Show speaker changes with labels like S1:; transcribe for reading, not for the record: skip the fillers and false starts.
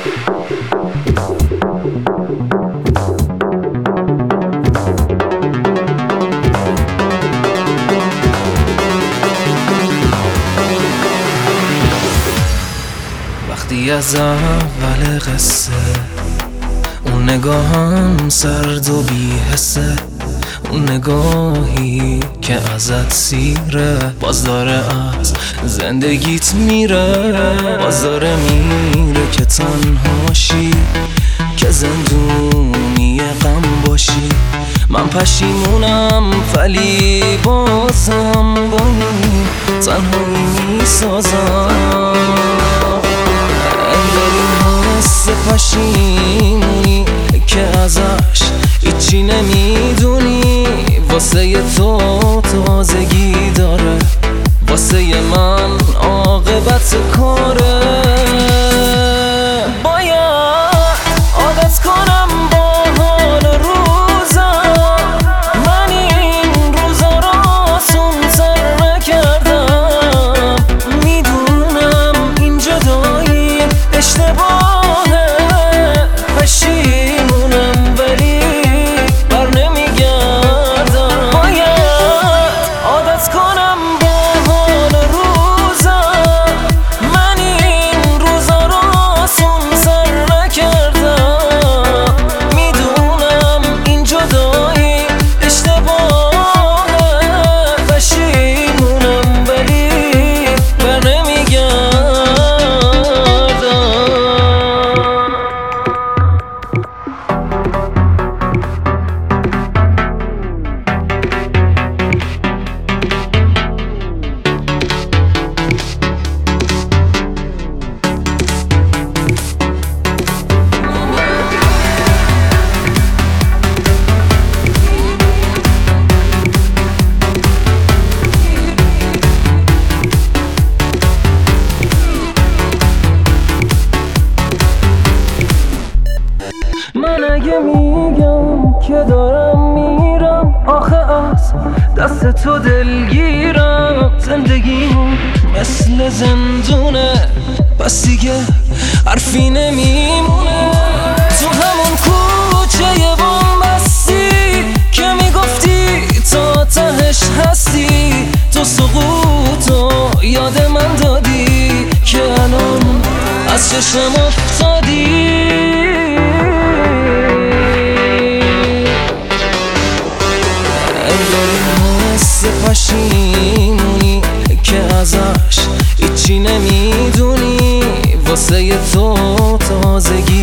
S1: وقتی از اول قصه اون نگاهم سرد و بی‌حسه، اون نگاهی که ازت سیره، باز داره از زندگیت میره، باز داره میره که تنهاشی، که زندونی غم باشی. من پشیمونم ولی بازم با این تنهایی میسازم. حس پشیمونی که ازش هیچی نمیدونی، واسه تو تازگی داره، واسه من عاقبت کاره. باید عادت کنم با حال روزم، من این روزا رو آسون‌تر نکردم. میدونم این جدایی اشتباهه، پشیمونم ولی بر نمیگردم. باید عادت کنم با حال روزم، من این روزا رو آسون سر نکردم. میدونم این جدایی اشتباهه، پشیمونم ولی بر نمیگردم. من اگه میگم که دارم میرم، آخه از دست تو دلگیرم. زندگیمون مثل زندونه، پس دیگه حرفی نمیمونه. تو همون کوچه بومبستی که میگفتی تا تهش هستی، تو سقوطو یاد من دادی که الان از چشم افتادی. پشیمونی که ازش هیچی نمیدونی، واسه تو تازگی